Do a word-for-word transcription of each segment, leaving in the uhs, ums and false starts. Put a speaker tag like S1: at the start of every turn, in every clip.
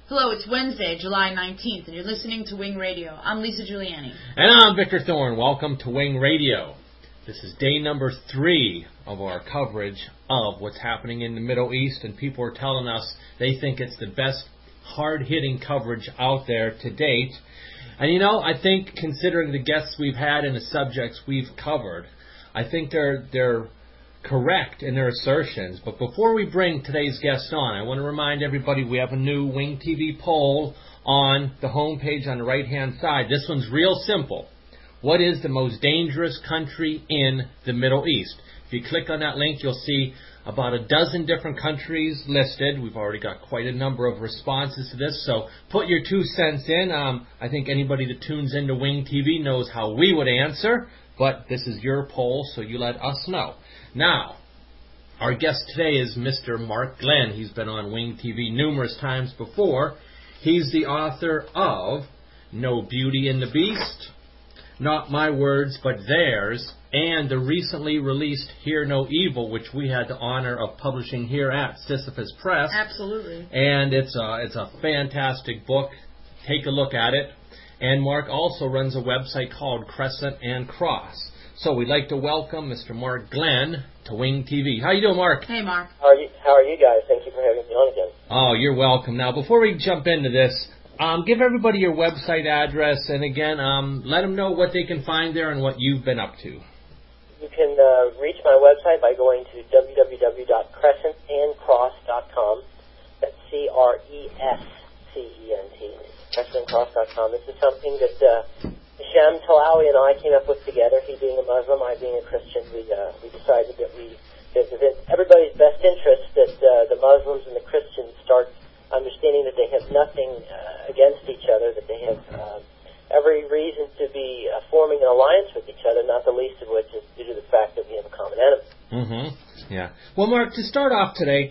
S1: Hello, it's Wednesday, July nineteenth, and you're listening to Wing Radio. I'm Lisa Giuliani.
S2: And I'm Victor Thorne. Welcome to Wing Radio. This is day number three of our coverage of what's happening in the Middle East, and people are telling us they think it's the best hard-hitting coverage out there to date. And you know, I think considering the guests we've had and the subjects we've covered, I think they're they're correct in their assertions. But before we bring today's guest on, I want to remind everybody we have a new Wing T V poll on the homepage on the right-hand side. This one's real simple. What is the most dangerous country in the Middle East? If you click on that link, you'll see about a dozen different countries listed. We've already got quite a number of responses to this, so put your two cents in. Um, I think anybody that tunes into Wing T V knows how we would answer, but this is your poll, so you let us know. Now, our guest today is Mister Mark Glenn. He's been on Wing T V numerous times before. He's the author of No Beauty in the Beast, Not My Words But Theirs, and the recently released Hear No Evil, which we had the honor of publishing here at Sisyphus Press.
S1: Absolutely.
S2: And it's a, it's a fantastic book. Take a look at it. And Mark also runs a website called Crescent and Cross. So we'd like to welcome Mister Mark Glenn to Wing T V. How you doing, Mark?
S1: Hey, Mark.
S3: How are you, how are you guys? Thank you for having me on again.
S2: Oh, you're welcome. Now, before we jump into this, um, give everybody your website address, and again, um, let them know what they can find there and what you've been up to.
S3: You can uh, reach my website by going to w w w dot crescent and cross dot com. That's C R E S C E N T, crescent and cross dot com. This is something that uh, Hashem Talawi and I came up with together. He being a Muslim, I being a Christian. We uh, we decided that we, that it's in everybody's best interest that uh, the Muslims and the Christians start understanding that they have nothing uh, against each other, that they have uh, every reason to be uh, forming an alliance with each other, not the least of which is due to the fact that we have a common enemy.
S2: Mm-hmm. Yeah. Well, Mark, to start off today,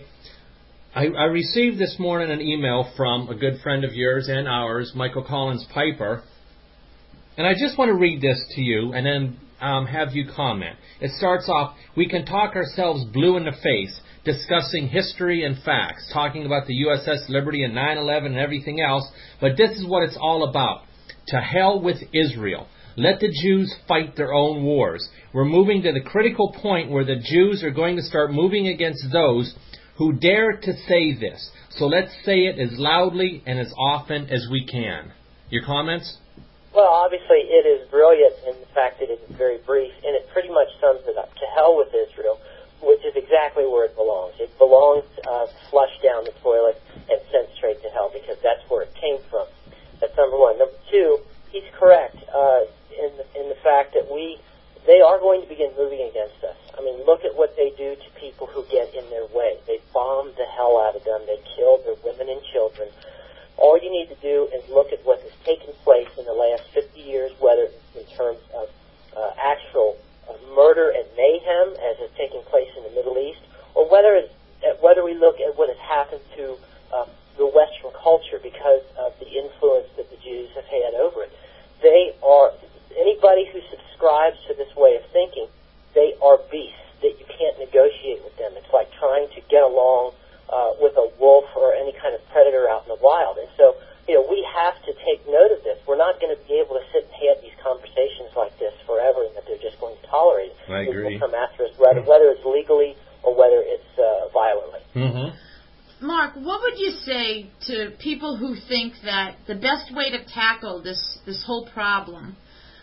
S2: I, I received this morning an email from a good friend of yours and ours, Michael Collins Piper. And I just want to read this to you and then um, have you comment. It starts off, we can talk ourselves blue in the face, discussing history and facts, talking about the U S S Liberty and nine eleven and everything else, but this is what it's all about. To hell with Israel. Let the Jews fight their own wars. We're moving to the critical point where the Jews are going to start moving against those who dare to say this. So let's say it as loudly and as often as we can. Your comments?
S3: Well, obviously it is brilliant in the fact that it is very brief, and it pretty much sums it up. To hell with Israel, which is exactly where it belongs. It belongs uh, flushed down the toilet and sent straight to hell because that's where it came from. That's number one. Number two, he's correct uh, in, the, in the fact that we, they are going to begin moving against us. I mean, look at what they do to people who get in their way. They bomb the hell out of them. They kill their women and children. All you need to do is look at what has taken place in the last fifty years, whether in terms of uh, actual uh, murder and mayhem, as is taking place in the Middle East, or whether it's, uh, whether we look at what has happened to uh, the Western culture because of the influence that the Jews have had over it. They are, anybody who subscribes to this way of thinking, they are beasts, that you can't negotiate with them. It's like trying to get along Uh, with a wolf or any kind of predator out in the wild. And so, you know, we have to take note of this. We're not going to be able to sit and have these conversations like this forever and that they're just going to tolerate it.
S2: I agree.
S3: People come after us, whether, whether it's legally or whether it's uh, violently.
S2: Mm-hmm.
S1: Mark, what would you say to people who think that the best way to tackle this, this whole problem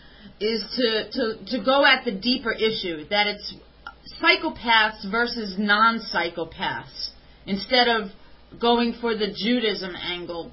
S1: is to, to, to go at the deeper issue, that it's psychopaths versus non-psychopaths, instead of going for the Judaism angle?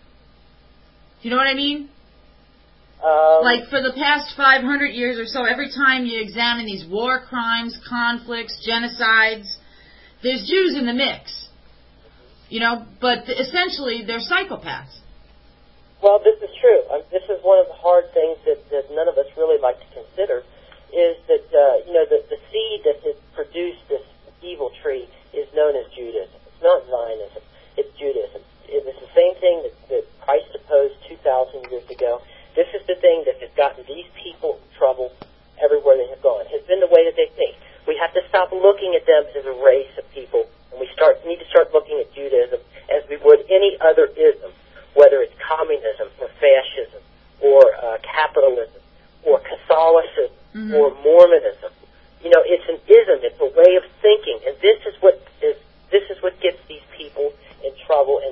S1: You know what I mean?
S3: Um,
S1: like for the past five hundred years or so, every time you examine these war crimes, conflicts, genocides, there's Jews in the mix. You know, but essentially they're psychopaths.
S3: Well, this is true. Um, this is one of the hard things that, that none of us really like to consider, is that, uh, you know, the, the seed that has produced this evil tree is known as Judaism. It's not Zionism. It's Judaism. It was the same thing that, that Christ opposed two thousand years ago. This is the thing that has gotten these people in trouble everywhere they have gone. It has been the way that they think. We have to stop looking at them as a race of people, and we start need to start looking at Judaism as we would any other ism.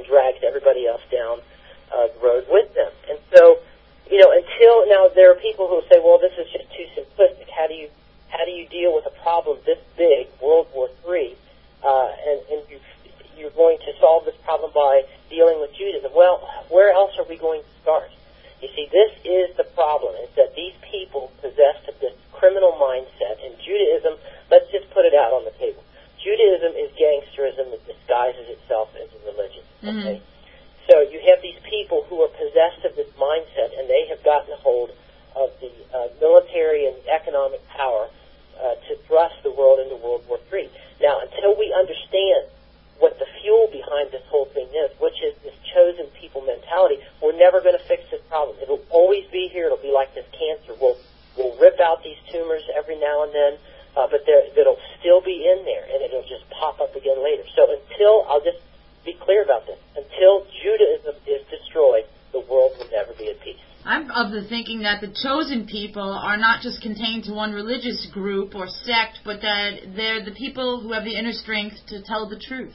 S3: drags everybody else down uh, the road with them. And so, you know, until now, there are people who say, well, this is just too simplistic. How do you how do you deal with a problem this big, World War Three, uh, and, and you, you're going to solve this problem by dealing with Judaism? Well, where else are we going to start? You see, this is the problem, is that these people possessed of this criminal mindset, and Judaism, let's just put it out on the table. Judaism is gangsterism that disguises itself as a religion, okay? Mm-hmm. So you have these people who are possessed of this mindset, and they have gotten a hold of the uh, military and economic power uh, to thrust the world into World War Three. Now, until we understand what the fuel behind this whole thing is, which is this chosen people mentality, we're never going to fix this problem. It'll always be here. It'll be like this cancer. We'll, we'll rip out these tumors every now and then, uh, but there, it'll still be in there, and it'll just pop up again later. So until, I'll just be clear about this, until Judaism is destroyed, the world will never be at peace.
S1: I'm of the thinking that the chosen people are not just contained to one religious group or sect, but that they're the people who have the inner strength to tell the truth.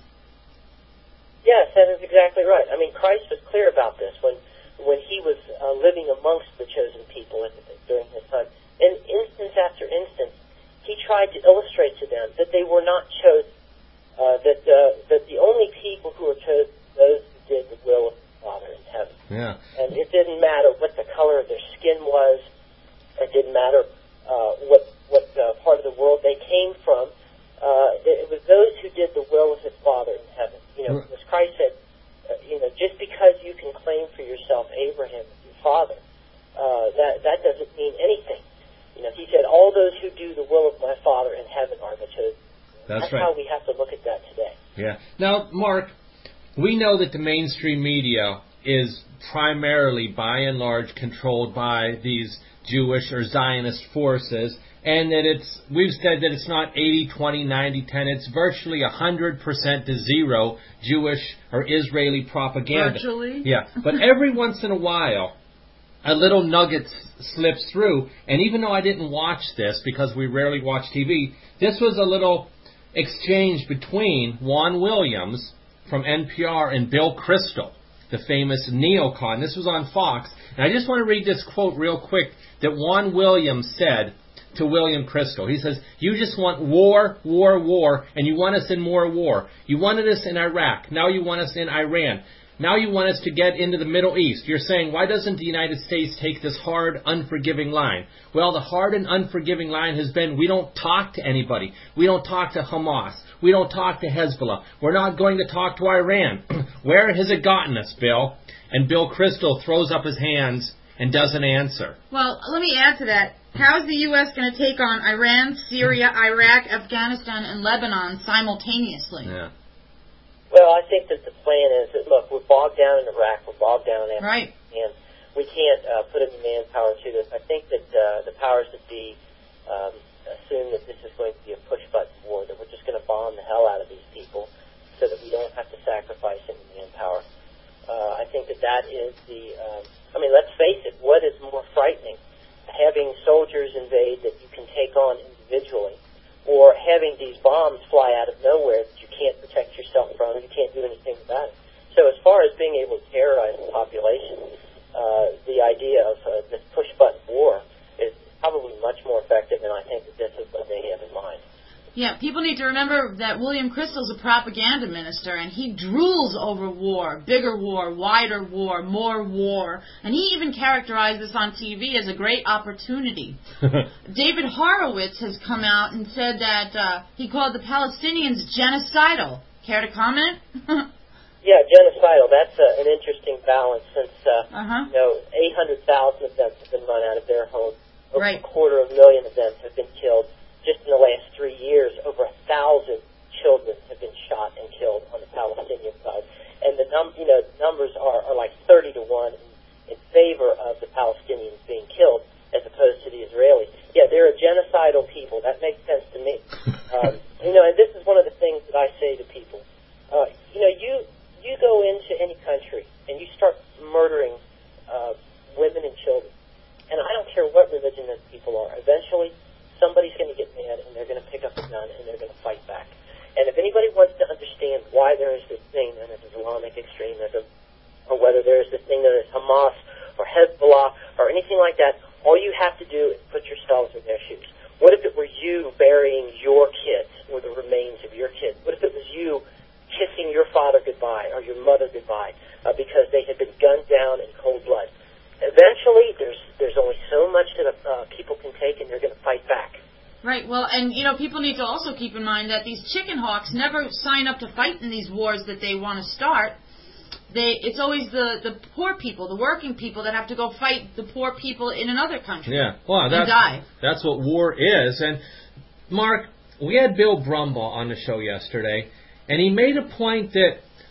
S3: Yes, that is exactly right. I mean, Christ was clear about this when when he was uh, living amongst the chosen people during his time. And instance after instance, he tried to illustrate to them that they were not chosen, uh, that uh, that the only people who were chosen were those who did the will of the Father in heaven.
S2: Yeah.
S3: And it didn't matter what the color of their skin was. It didn't matter uh, what what uh, part of the world they came from. Uh, it, it was those who did the will of his Father in heaven. You know, as Christ said, uh, you know, just because you can claim for yourself Abraham as your father, uh, that that doesn't mean anything. You know, he said, all those who do the will of my Father in heaven are the chosen.
S2: That's, That's
S3: right.
S2: how
S3: we have to look at that today.
S2: Yeah. Now, Mark, we know that the mainstream media is primarily, by and large, controlled by these Jewish or Zionist forces, and that it's, we've said that it's not eighty twenty, ninety ten, it's virtually one hundred percent to zero Jewish or Israeli propaganda.
S1: Virtually?
S2: Yeah, but every once in a while, a little nugget slips through, and even though I didn't watch this, because we rarely watch T V, this was a little exchange between Juan Williams from N P R and Bill Kristol, the famous neocon. This was on Fox, and I just want to read this quote real quick that Juan Williams said to William Kristol. He says, you just want war, war, war, and you want us in more war. You wanted us in Iraq. Now you want us in Iran. Now you want us to get into the Middle East. You're saying, why doesn't the United States take this hard, unforgiving line? Well, the hard and unforgiving line has been, we don't talk to anybody. We don't talk to Hamas. We don't talk to Hezbollah. We're not going to talk to Iran. Where has it gotten us, Bill? And Bill Kristol throws up his hands and doesn't answer.
S1: Well, let me add to that. How is the U S going to take on Iran, Syria, Iraq, Afghanistan, and Lebanon simultaneously?
S2: Yeah.
S3: Well, I think that the plan is that, look, we're bogged down in Iraq, we're bogged down in
S1: Afghanistan,
S3: right. and we can't uh, put any manpower to this. I think that uh, the powers that be um, assume that this is going to be a push-button war, that we're just going to bomb the hell out of these people so that we don't have to sacrifice any manpower. Uh, I think that that is the, um, I mean, let's face it, what is more frightening? Having soldiers invade that you can take on individually, or having these bombs fly out of nowhere that you can't protect yourself from, you can't do anything about it. So as far as being able to terrorize the population, uh, the idea of uh, this push-button war is probably much more effective, and I think that this is what they have in mind.
S1: Yeah, people need to remember that William Kristol's a propaganda minister, and he drools over war, bigger war, wider war, more war, and he even characterized this on T V as a great opportunity. David Horowitz has come out and said that uh, he called the Palestinians genocidal. Care to comment?
S3: Yeah, genocidal. That's uh, an interesting balance since uh,
S1: uh-huh.
S3: you know eight hundred thousand of them have been run out of their homes. Over
S1: right.
S3: a quarter of a million of them have been killed. Just in the last three years, over a thousand children have been shot and killed on the Palestinian side, and the num you know numbers are, are like thirty to one in, in favor of the Palestinians being killed as opposed to the Israelis. Yeah, they're a genocidal people. That makes sense to me. um, you know, and this is one of the things that I say to people. Uh, you know, you you go into any country and you start murdering uh, women and children, and I don't care what religion those people are. Eventually, somebody's going to get mad, and they're going to pick up a gun, and they're going to fight back. And if anybody wants to understand why there is this thing known as Islamic extremism, Zionism, or whether there's this thing known as Hamas or Hezbollah or anything like that, all you have to do is put yourselves in their shoes. What if it were you burying your kids or the remains of your kids? What if it was you kissing your father goodbye or your mother goodbye uh, because they had been gunned down in cold blood? Eventually, there's there's only so much that uh, people can take, and they're going to fight back.
S1: Right. Well, and, you know, people need to also keep in mind that these chicken hawks never sign up to fight in these wars that they want to start. They, it's always the, the poor people, the working people that have to go fight the poor people in another country.
S2: Yeah, well, that's,
S1: and die.
S2: That's what war is. And, Mark, we had Bill Brumbaugh on the show yesterday, and he made a point that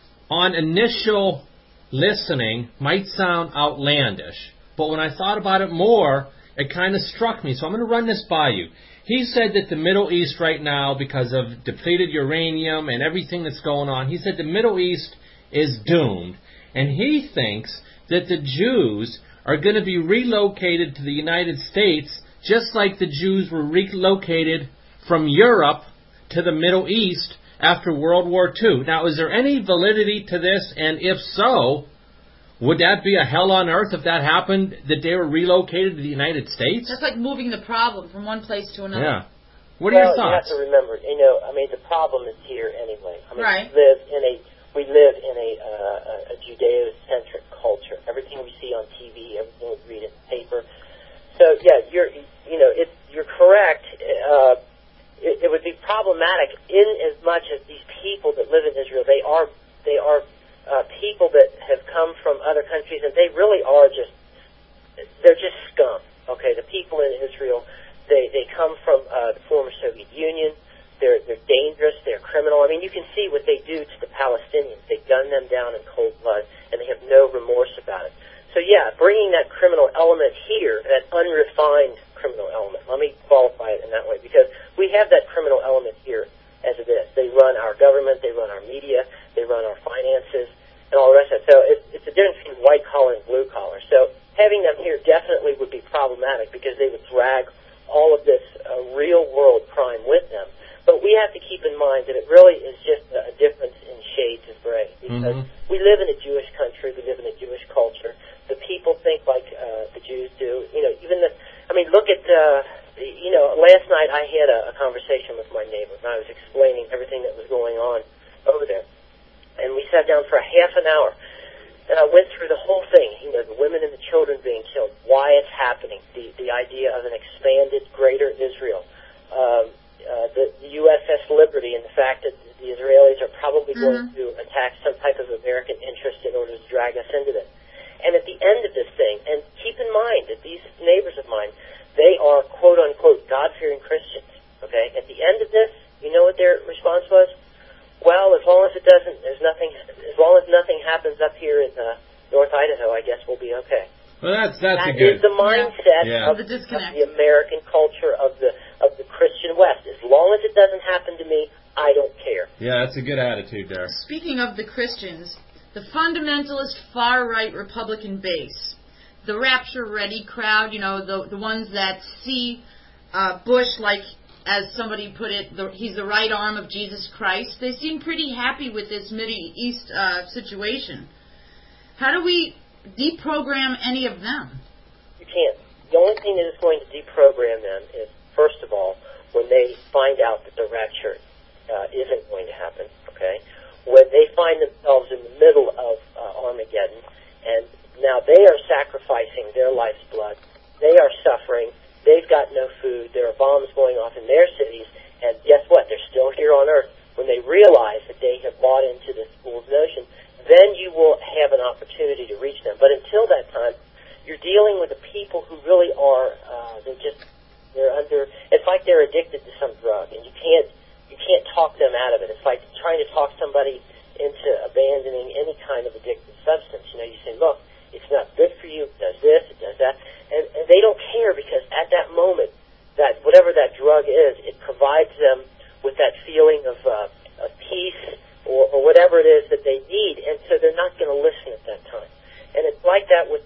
S2: on initial listening might sound outlandish, but when I thought about it more, it kind of struck me. So I'm going to run this by you. He said that the Middle East right now, because of depleted uranium and everything that's going on, he said the Middle East is doomed. And he thinks that the Jews are going to be relocated to the United States just like the Jews were relocated from Europe to the Middle East after World War Two. Now, is there any validity to this? And if so, would that be a hell on earth if that happened, that they were relocated to the United States?
S1: That's like moving the problem from one place to another.
S2: Yeah. What are
S3: well,
S2: your thoughts?
S3: You have to remember, you know, I mean, the problem is here anyway. I mean,
S1: right.
S3: we live in a we live in a, uh, a Judeo-centric culture. Everything we see on T V, everything we read in the paper. So yeah, you're you know, it's you're correct. Uh, it, it would be problematic in as much as these people that live in Israel, they are they are. Uh, people that have come from other countries, and they really are just, they're just scum, okay? The people in Israel, they, they come from uh, the former Soviet Union. They're, they're dangerous. They're criminal. I mean, you can see what they do to the Palestinians. They gun them down in cold blood, and they have no remorse about it. So, yeah, bringing that criminal element here, that unrefined criminal element, let me qualify it in that way, because we have that criminal element here as it is. They run our government, they run our media, they run our finances, and all the rest of it. So it's, it's a difference between white collar and blue collar. So having them here definitely would be problematic because they would drag all of this uh, real world crime with them. But we have to keep in mind that it really is just a difference in shades of gray because mm-hmm. we live in a Jewish country, we live in a Jewish culture. The people think like uh, the Jews do. You know, even the, I mean, look at, uh, you know, last night I had a, a conversation with my neighbor, and I was explaining everything that was going on over there. And we sat down for a half an hour, and I went through the whole thing, you know, the women and the children being killed, why it's happening, the, the idea of an expanded greater Israel, um, uh, the, the U S S Liberty, and the fact that the Israelis are probably mm-hmm. going to attack some type of American interest in order to drag us into this. And at the end of this thing, and keep in mind that these neighbors of mine, they are quote-unquote God-fearing Christians, okay? At the end of this, you know what their response was? Well, as long as it doesn't, there's nothing, as long as nothing happens up here in uh, North Idaho, I guess we'll be okay.
S2: Well, that's that's
S3: that
S2: a good.
S3: is the mindset
S2: yeah.
S3: of,
S1: the disconnect.
S3: of the American culture of the of the Christian West. As long as it doesn't happen to me, I don't care.
S2: Yeah, that's a good attitude there.
S1: Speaking of the Christians, the fundamentalist far-right Republican base, the rapture-ready crowd, you know, the the ones that see uh, Bush like, as somebody put it, the, he's the right arm of Jesus Christ. They seem pretty happy with this Middle East uh, situation. How do we deprogram any of them?
S3: You can't. The only thing that is going to deprogram them is, first of all, when they find out that the rapture uh, isn't going to happen, okay? When they find themselves in the middle of uh, Armageddon, and now they are sacrificing their life's blood, they are suffering, they've got no food, there are bombs going off in their cities, and guess what? They're still here on Earth. When they realize that they have bought into this fool's notion, then you will have an opportunity to reach them. But until that time, you're dealing with the people who really are, uh, they're just, they're under, it's like they're addicted to some drug, and you can't, you can't talk them out of it. It's like trying to talk somebody into abandoning any kind of addictive substance. You know, you say, look, it's not good for you, it does this, it does that, and, and they don't care because at that moment, that whatever that drug is, it provides them with that feeling of, uh, of peace or, or whatever it is that they need, and so they're not going to listen at that time. And it's like that with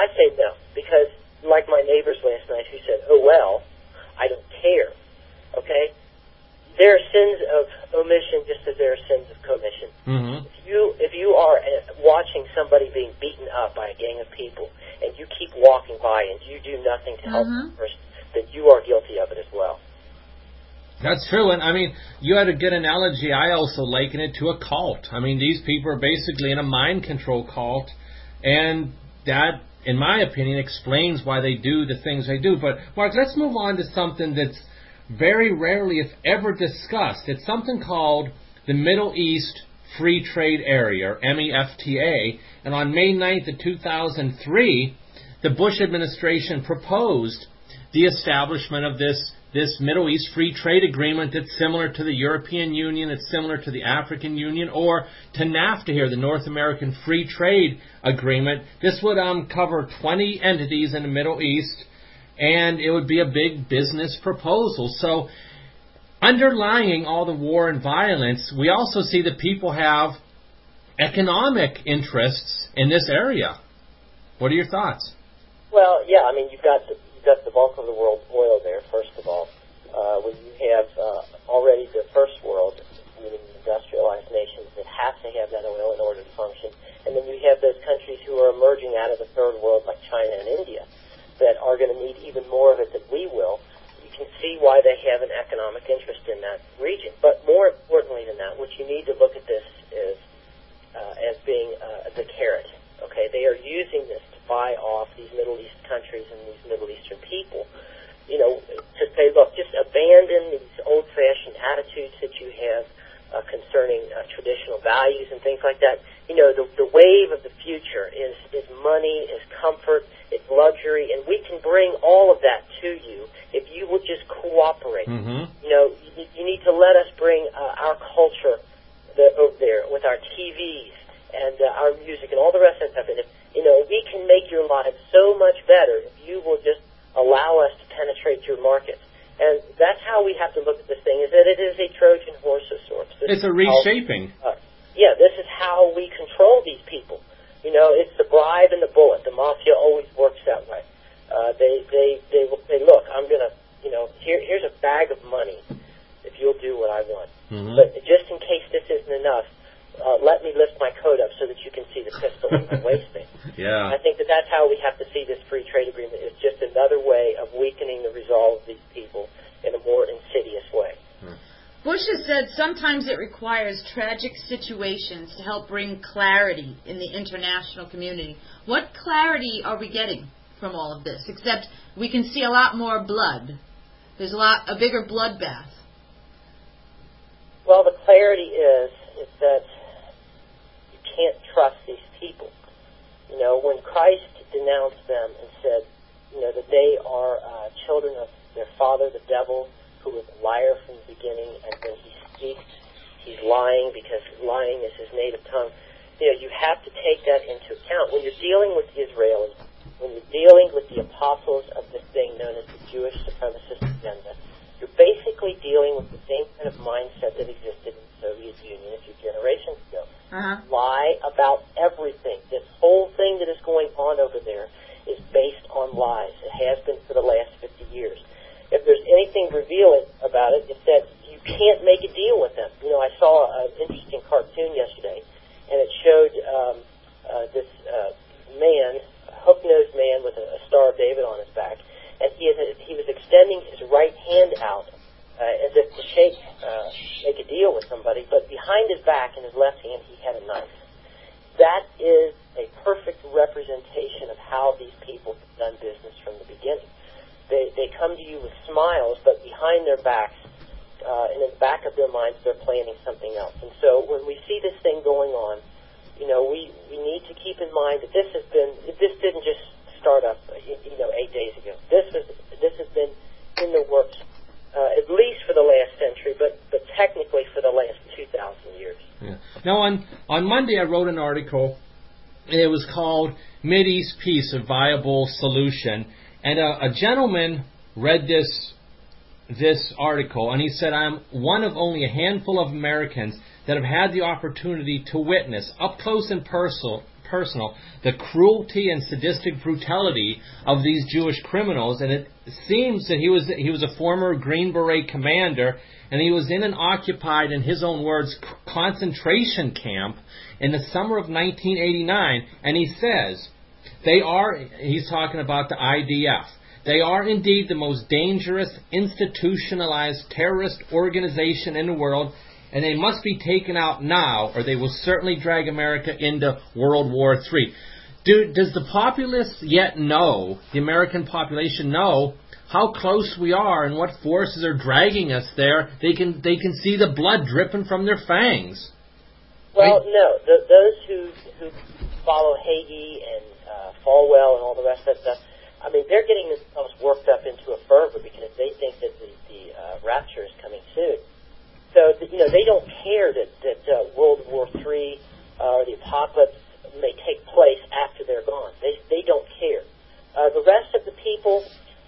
S3: I say no, because like my neighbors last night who said, oh, well, I don't care, okay? There are sins of omission just as there are sins of commission.
S2: Mm-hmm.
S3: If you if you are uh, watching somebody being beaten up by a gang of people and you keep walking by and you do nothing to help
S1: Mm-hmm.
S3: the person, then you are guilty of it as well.
S2: That's true, and I mean, you had a good analogy. I also liken it to a cult. I mean, these people are basically in a mind control cult, and that, in my opinion, explains why they do the things they do. But, Mark, let's move on to something that's very rarely, if ever, discussed. It's something called the Middle East Free Trade Area, or M E F T A, and on May ninth of two thousand three, the Bush administration proposed the establishment of this this Middle East Free Trade Agreement that's similar to the European Union, it's similar to the African Union, or to NAFTA here, the North American Free Trade Agreement. This would um, cover twenty entities in the Middle East, and it would be a big business proposal. So, underlying all the war and violence, we also see that people have economic interests in this area. What are your thoughts?
S3: Well, yeah, I mean, you've got the, you've got the bulk of the world's oil there, first of all. Uh, when you have uh, already the first world, meaning industrialized nations that have to have that oil in order to function, and then you have those countries who are emerging out of the third world like China and India that are going to need even more of it than we will. You can see why they have an economic interest in that region. But more importantly than that, what you need to look at this is uh, as being uh, the carrot. Okay, they are using this to buy off these Middle East countries and these Middle Eastern people. You know, to say, look, just abandon these old-fashioned attitudes that you have uh, concerning uh, traditional values and things like that. You know, the, the wave of the future is, is money, is comfort, it's luxury, and we can bring all of that to you if you will just cooperate.
S2: Mm-hmm.
S3: You know, you, you need to let us bring uh, our culture the, over there with our T Vs and uh, our music and all the rest of that stuff. And if, you know, we can make your lives so much better if you will just allow us to penetrate your markets. And that's how we have to look at this thing, is that it is a Trojan horse of sorts. This
S2: It's a reshaping.
S3: How, uh, yeah, this is how we control these people. You know, it's the bribe and the bullet. The mafia always works that way. Uh, they, they, they, they look, I'm going to, you know, here, here's a bag of money if you'll do what I want.
S2: Mm-hmm.
S3: But just in case this isn't enough, uh, let me lift my coat up so that you can see the pistol in my waistband.
S2: Yeah.
S3: I think that that's how we have to see this free trade agreement. It's just another way of weakening the resolve of these people in a more insidious way.
S1: Bush has said sometimes it requires tragic situations to help bring clarity in the international community. What clarity are we getting from all of this? Except we can see a lot more blood. There's a lot, a bigger bloodbath.
S3: Well, the clarity is, is that you can't trust these people. You know, when Christ denounced them and said, you know, that they are uh, children of their father, the devil, who was a liar from the beginning, and when he speaks, he's lying because lying is his native tongue. You know, you have to take that into account. When you're dealing with the Israelis, when you're dealing with the apostles of this thing known as the Jewish supremacist agenda, you're basically dealing with the same kind of mindset that existed in the Soviet Union a few generations ago.
S1: Uh-huh.
S3: Lie about everything. This whole thing that is going on over there is based on lies. It has been for the last fifty years. If there's anything revealing about it, it's that you can't make a deal with them. You know, I saw an interesting cartoon yesterday, and it showed um, uh, this uh, man, a hook-nosed man with a, a Star of David on his back, and he, is a, he was extending his right hand out uh, as if to shake, uh, make a deal with somebody, but behind his back in his left hand he had a knife. That is a perfect representation of how these people have done business from the beginning. They, they come to you with smiles, but behind their backs, uh, and in the back of their minds, they're planning something else. And so when we see this thing going on, you know, we, we need to keep in mind that this has been, this didn't just start up, you know, eight days ago. This was, this has been in the works, uh, at least for the last century, but, but technically for the last two thousand years.
S2: Yeah. Now, on, on Monday, I wrote an article, and it was called Mideast Peace, a Viable Solution. And a, a gentleman read this this article, and he said, I'm one of only a handful of Americans that have had the opportunity to witness, up close and personal, personal, the cruelty and sadistic brutality of these Jewish criminals. And it seems that he was he was a former Green Beret commander, and he was in an occupied, in his own words, concentration camp in the summer of nineteen eighty-nine. And he says, they are, he's talking about the I D F, they are indeed the most dangerous, institutionalized terrorist organization in the world, and they must be taken out now, or they will certainly drag America into World War Three. Do, does the populace yet know, the American population know, how close we are and what forces are dragging us there? They can they can see the blood dripping from their fangs.
S3: Well,
S2: right?
S3: no. The, those who, who follow Hagee and uh, Falwell and all the rest of that stuff, I mean, they're getting themselves worked up into a fervor because they think that the, the uh, rapture is coming soon. So, you know, they don't care that, that uh, World War Three uh, or the apocalypse may take place after they're gone. They they don't care. Uh, the rest of the people,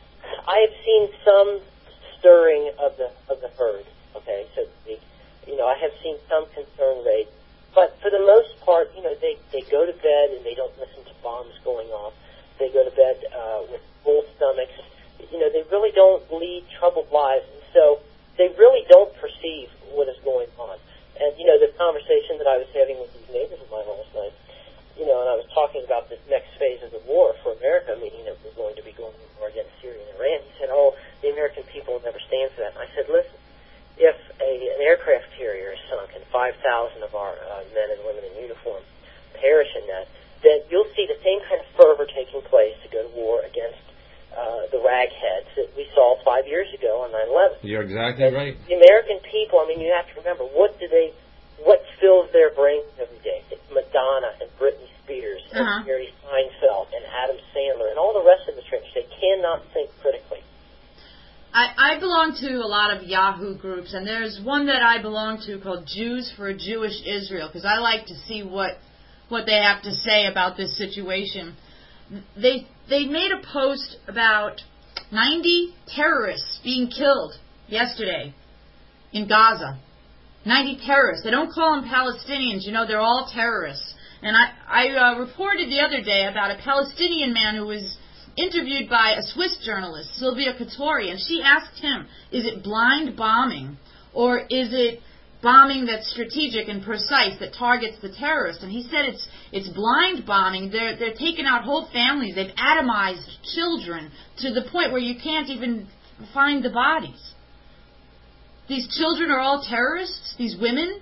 S3: I have seen some stirring of the of the herd, okay, so to speak. You know, I have seen some concern raised. But for the most part, you know, they, they go to bed and they don't listen to bombs going off. They go to bed uh, with full stomachs. You know, they really don't lead troubled lives. And so they really don't perceive what is going on. And, you know, the conversation that I was having with these neighbors of mine last night, you know, and I was talking about this next phase of the war for America, meaning that we're going to be going to war against Syria and Iran. He said, oh, the American people will never stand for that. And I said, listen, if a, an aircraft carrier is sunk and five thousand of our uh, men and women in uniform perish in that, then you'll see the same kind of fervor taking place to go to war against uh, the ragheads that we saw five years ago on nine eleven.
S2: You're exactly
S3: and
S2: right.
S3: The American people, I mean, you have to remember, what do they, what fills their brains every day? It's Madonna and Britney Spears and
S1: Uh-huh.
S3: Jerry Seinfeld and Adam Sandler and all the rest of the trench. They cannot think critically.
S1: I, I belong to a lot of Yahoo groups, and there's one that I belong to called Jews for a Jewish Israel, because I like to see what what they have to say about this situation. They they made a post about ninety terrorists being killed yesterday in Gaza. ninety terrorists. They don't call them Palestinians. You know, they're all terrorists. And I, I uh, reported the other day about a Palestinian man who was interviewed by a Swiss journalist, Sylvia Katori, and she asked him, is it blind bombing, or is it bombing that's strategic and precise that targets the terrorists? And he said it's it's blind bombing. They're they're taking out whole families. They've atomized children to the point where you can't even find the bodies. These children are all terrorists? These women?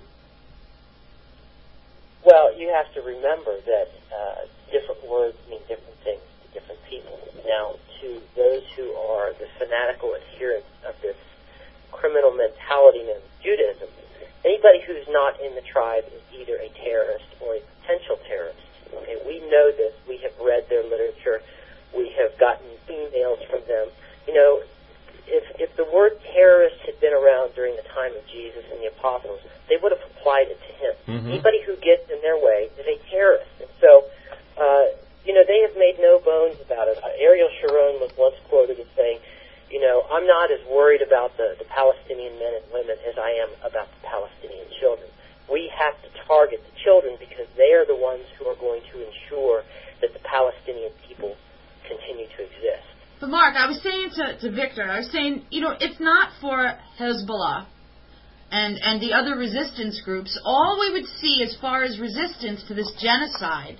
S3: Well, you have to remember that uh, different words mean different things to different people. Now, to those who are the fanatical adherents of this criminal mentality known as Judaism, anybody who's not in the tribe is either a terrorist or a potential terrorist. Okay, we know this. We have read their literature. We have gotten emails from them. You know, if if the word terrorist had been around during the time of Jesus and the apostles, they would have applied it to him. Mm-hmm. Anybody who gets in their way is a terrorist. And so, uh, you know, they have made no bones about it. Uh, Ariel Sharon was once quoted as saying, you know, I'm not as worried about the, the Palestinian men and women as I am about the Palestinian children. We have to target the children because they are the ones who are going to ensure that the Palestinian people continue to exist.
S1: But Mark, I was saying to, to Victor, I was saying, you know, if not for Hezbollah and, and the other resistance groups, all we would see as far as resistance to this genocide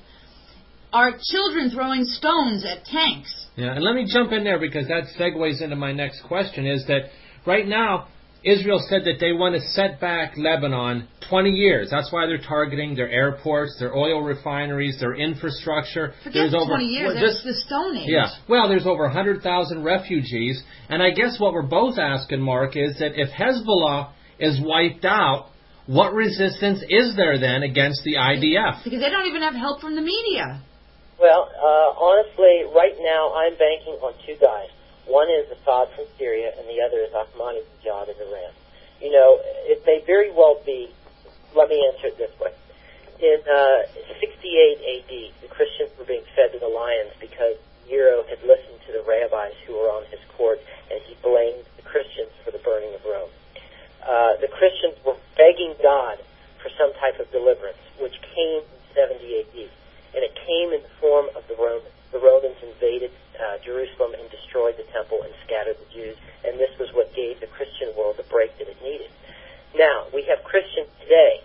S1: are children throwing stones at tanks.
S2: Yeah, and let me jump in there because that segues into my next question, is that right now Israel said that they want to set back Lebanon twenty years. That's why they're targeting their airports, their oil refineries, their infrastructure.
S1: Forget
S2: there's
S1: the
S2: over,
S1: twenty years,
S2: well,
S1: that's the Stone Age.
S2: Yeah, well, there's over one hundred thousand refugees, and I guess what we're both asking, Mark, is that if Hezbollah is wiped out, what resistance is there then against the I D F?
S1: Because they don't even have help from the media.
S3: Well, uh, honestly, right now I'm banking on two guys. One is Assad from Syria, and the other is Ahmadinejad of Iran. You know, it may very well be, let me answer it this way. In uh, sixty-eight A D, the Christians were being fed to the lions because Nero had listened to the rabbis who were on his court, and he blamed the Christians for the burning of Rome. Uh, the Christians were begging God for some type of deliverance, which came in seventy A D. And it Jerusalem and destroyed the temple and scattered the Jews. And this was what gave the Christian world the break that it needed. Now, we have Christians today,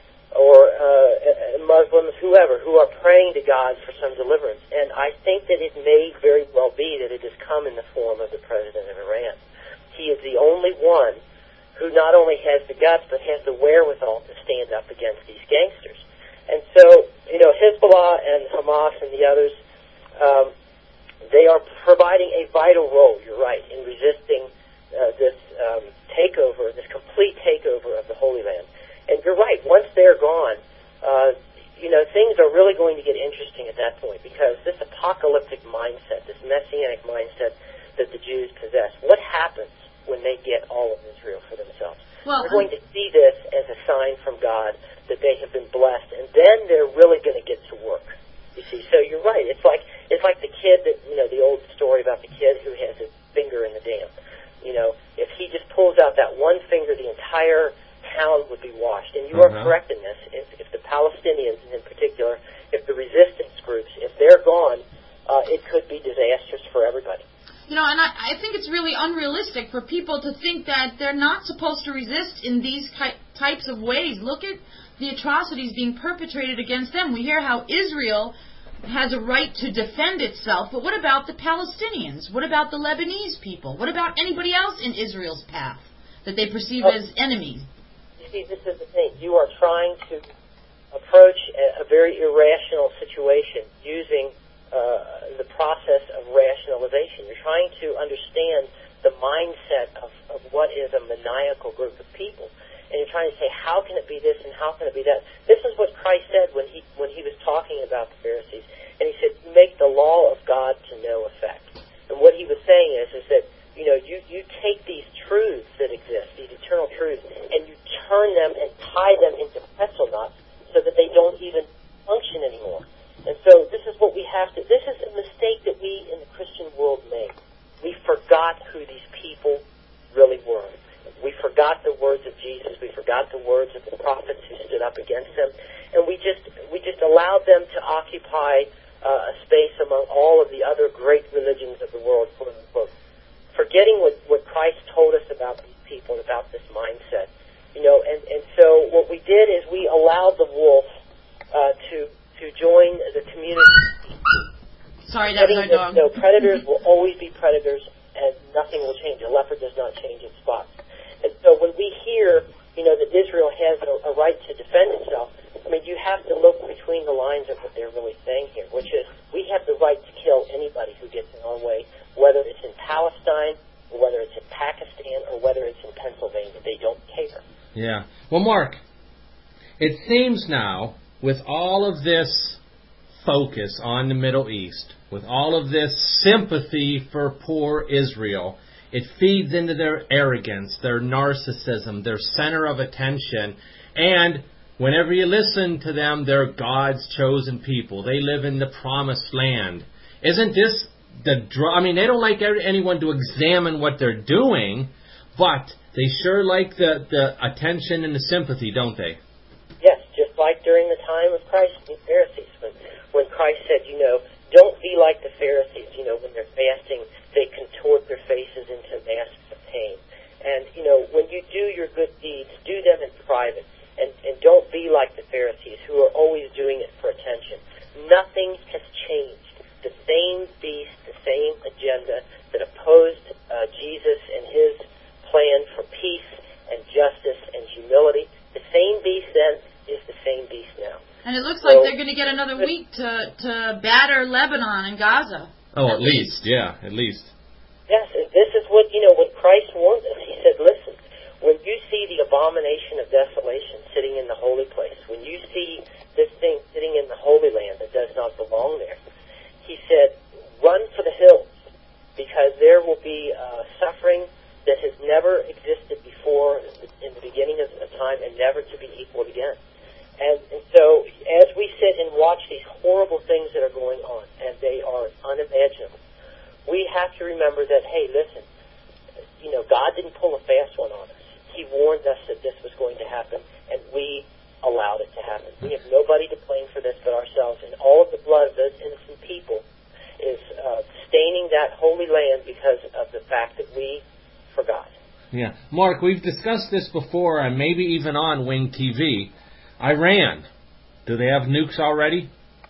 S3: or uh, Muslims, whoever, who are praying to God for some deliverance. And I think that it may very well be that it has come in the form of the president of Iran. He is the only one who not only has the guts, but has the wherewithal to stand up against these gangsters. And so, you know, Hezbollah and Hamas and the others, um, they are providing a vital role, you're right, in resisting uh, this um, takeover, this complete takeover of the Holy Land. And you're right, once they're gone, uh, you know, things are really going to get interesting at that point, because this apocalyptic mindset, this messianic mindset that the Jews possess, what happens when they get all of Israel for themselves?
S1: Well,
S3: they're going to see this as a sign from God that they have been blessed, and then they're really going to get to work. You see, so you're right. It's like it's like the kid that, you know, the old story about the kid who has his finger in the dam. You know, if he just pulls out that one finger, the entire town would be washed. And you
S2: uh-huh.
S3: are correct in this. If, if the Palestinians, in particular, if the resistance groups, if they're gone, uh, it could be disastrous for everybody.
S1: You know, and I, I think it's really unrealistic for people to think that they're not supposed to resist in these ty- types of ways. Look at the atrocities being perpetrated against them. We hear how Israel has a right to defend itself, but what about the Palestinians? What about the Lebanese people? What about anybody else in Israel's path that they perceive
S3: oh,
S1: as enemies?
S3: You see, this is the thing. You are trying to approach a, a very irrational situation using uh, the process of rationalization. You're trying to understand the mindset of, of what is a maniacal group of people. And you're trying to say, how can it be this and how can it be that? This is what Christ said when he when he was talking about the Pharisees. And he said, make the law of God to no effect. And what he was saying is, is that, you know, you, you take these truths that exist, these eternal truths, and you turn them and tie them into pretzel knots so that they don't even function anymore. And so this is what we have to, this is a mistake that we in the Christian world made. We forgot who these people really were. We forgot the words of Jesus. We forgot the words of the prophets who stood up against them, and we just we just allowed them to occupy uh, a space among all of the other great religions of the world, quote unquote, forgetting what, what Christ told us about these people and about this mindset. You know, and, and so what we did is we allowed the wolf uh, to to join the community.
S1: Sorry, that was our dog.
S3: No, predators will always be predators, and nothing will change. A leopard does not change its spots. And so when we hear, you know, that Israel has a, a right to defend itself, I mean, you have to look between the lines of what they're really saying here, which is we have the right to kill anybody who gets in our way, whether it's in Palestine, or whether it's in Pakistan, or whether it's in Pennsylvania. They don't care.
S2: Yeah. Well, Mark, it seems now, with all of this focus on the Middle East, with all of this sympathy for poor Israel, it feeds into their arrogance, their narcissism, their center of attention. And whenever you listen to them, they're God's chosen people. They live in the promised land. Isn't this the draw? I mean, they don't like anyone to examine what they're doing, but they sure like the, the attention and the sympathy, don't they?
S3: Yes, just like during the time of Christ and the Pharisees, when, when Christ said, you know, don't be like the Pharisees, you know, when they're fasting, they contort their faces into masks of pain. And, you know, when you do your good deeds, do them in private. And, and don't be like the Pharisees, who are always doing it for attention. Nothing has changed. The same beast, the same agenda that opposed uh, Jesus and his plan for peace and justice and humility, the same beast then is the same beast now.
S1: And it looks like so, they're going to get another week to, to batter Lebanon and Gaza.
S2: Oh, at, at least. least, yeah, at least.
S3: Yes, and this is what, you know, when Christ warned us. He said, listen, when you see the abomination of desolation sitting in the holy place, when you see this thing sitting in the Holy Land that does not belong there, he said, run for the hills, because there will be uh, suffering that has never existed before in the beginning of time and never to be equaled again. And, and so as we sit and watch these horrible things that are going on, and they are unimaginable, we have to remember that, hey, listen, you know, God didn't pull a fast one on us. He warned us that this was going to happen, and we allowed it to happen. We have nobody to blame for this but ourselves, and all of the blood of those innocent people is uh, staining that holy land because of the fact that we forgot.
S2: Yeah. Mark, we've discussed this before, and maybe even on Wing T V. Iran, do they have nukes already?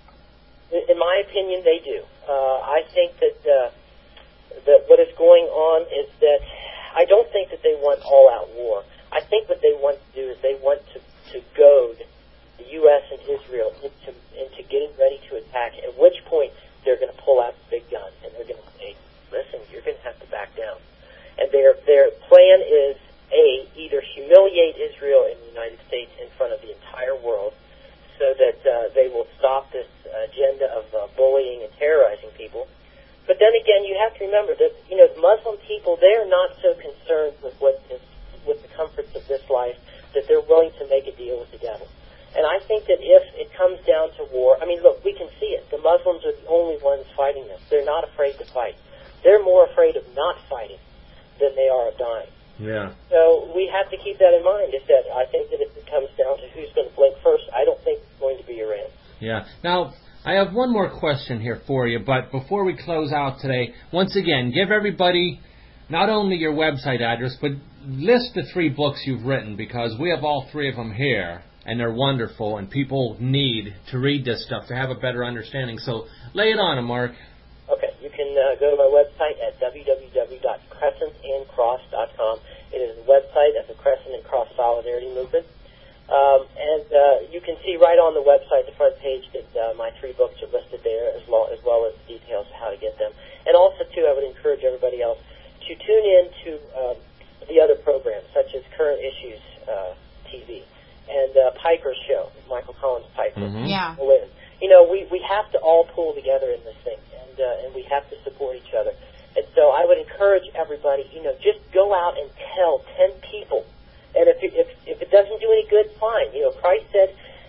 S3: In, in my opinion, they do. Uh, I think that, uh, that what is going on is that I don't think that they want all-out war. I think what they want to do is they want to, to goad the U S and Israel into, into getting ready to attack, at which point they're going to pull out the big gun, and they're going to say, listen, you're going to have to back down. And their their plan is, A, either humiliate Israel and the United States in front of the entire world so that uh, they will stop this agenda of uh, bullying and terrorizing people. But then again, you have to remember that, you know, Muslim people, they're not so concerned with what is, with the comforts of this life that they're willing to make a deal with the devil. And I think that if it comes down to war, I mean, look, we can see it. The Muslims are the only ones fighting this. They're not afraid to fight. They're more afraid of not fighting than they are of dying.
S2: Yeah.
S3: So we have to keep that in mind, is that I think that if it comes down to who's going to blink first, I don't think it's going to be Iran.
S2: Yeah. Now, I have one more question here for you, but before we close out today, once again, give everybody not only your website address, but list the three books you've written, because we have all three of them here, and they're wonderful, and people need to read this stuff to have a better understanding. So lay it on them, Mark.
S3: Okay, you can uh, go to my website at w w w dot crescent and cross dot com. It is a website of the Crescent and Cross Solidarity Movement. Um, and uh, you can see right on the website, the front page, that uh, my three books are listed there, as well, as well as details of how to get them. And also, too, I would encourage everybody else to tune in to uh, the other programs, such as Current Issues uh, T V and uh, Piper's Show, Michael Collins Piper.
S1: Mm-hmm. Yeah.
S3: You know, we, we have to all pull together in this thing, and uh, and we have to support each other. And so I would encourage everybody, you know, just go out and tell ten people. And if, if if it doesn't do any good, fine. You know, Christ said,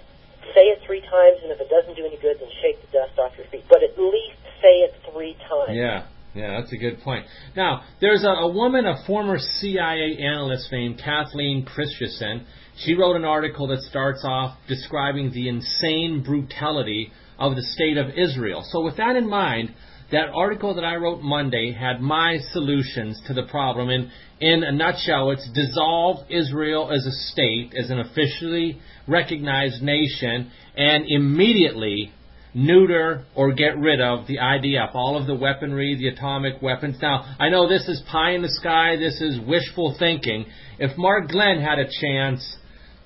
S3: say it three times, and if it doesn't do any good, then shake the dust off your feet. But at least say it three times.
S2: Yeah, yeah, that's a good point. Now, there's a, a woman, a former C I A analyst named Kathleen Christensen. She wrote an article that starts off describing the insane brutality of the state of Israel. So with that in mind, that article that I wrote Monday had my solutions to the problem. And in a nutshell, it's dissolve Israel as a state, as an officially recognized nation, and immediately neuter or get rid of the I D F, all of the weaponry, the atomic weapons. Now, I know this is pie in the sky, this is wishful thinking. If Mark Glenn had a chance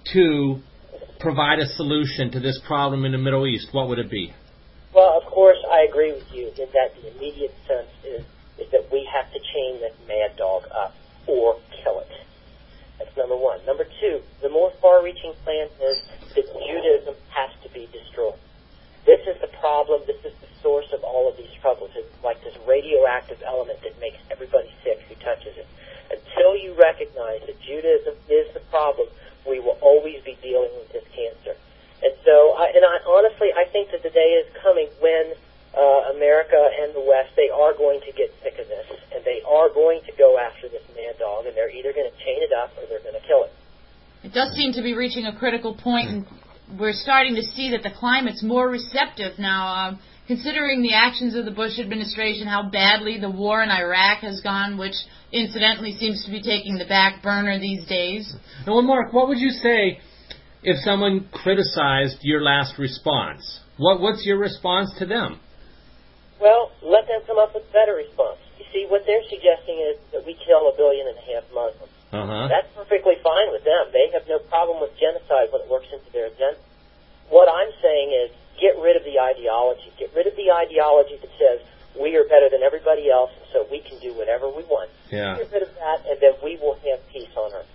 S2: to provide a solution to this problem in the Middle East, what would it be?
S3: Well, of course, I agree with you in that the immediate sense is, is that we have to chain this mad dog up or kill it. That's number one. Number two, the more far-reaching plan is that Judaism has to be destroyed. This is the problem. This is the source of all of these troubles. It's like this radioactive element that makes everybody sick who touches it. Until you recognize that Judaism is the problem, we will always be dealing with this cancer. And so, I, and I, honestly, I think that the day is coming when uh, America and the West, they are going to get sick of this, and they are going to go after this mad dog, and they're either going to chain it up or they're going to kill it.
S1: It does seem to be reaching a critical point, and we're starting to see that the climate's more receptive now, um, considering the actions of the Bush administration, how badly the war in Iraq has gone, which incidentally seems to be taking the back burner these days.
S2: Well, Mark, what would you say if someone criticized your last response? What What's your response to them?
S3: Well, let them come up with a better response. You see, what they're suggesting is that we kill a billion and a half Muslims.
S2: Uh-huh.
S3: That's perfectly fine with them. They have no problem with genocide when it works into their agenda. What I'm saying is get rid of the ideology. Get rid of the ideology that says we are better than everybody else, so we can do whatever we want.
S2: Yeah.
S3: Get rid of that, and then we will have peace on earth.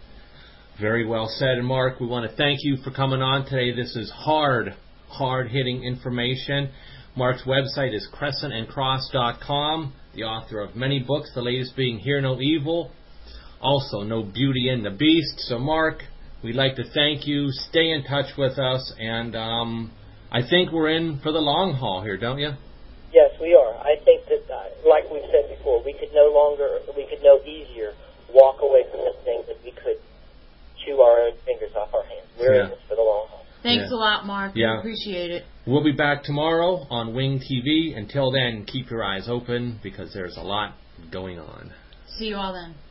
S2: Very well said. And Mark, we want to thank you for coming on today. This is hard, hard-hitting information. Mark's website is crescent and cross dot com, the author of many books, the latest being Hear No Evil, also No Beauty and the Beast. So, Mark, we'd like to thank you. Stay in touch with us, and um, I think we're in for the long haul here, don't you?
S3: Yes, we are. I think that, uh, like we've said before, we could no longer, we could no easier walk away from this thing than we could chew our own fingers off our hands. We're
S2: Yeah.
S3: in this for the long haul.
S1: Thanks
S2: yeah.
S1: a lot, Mark.
S2: Yeah.
S1: We appreciate it.
S2: We'll be back tomorrow on Wing T V. Until then, keep your eyes open because there's a lot going on.
S1: See you all then.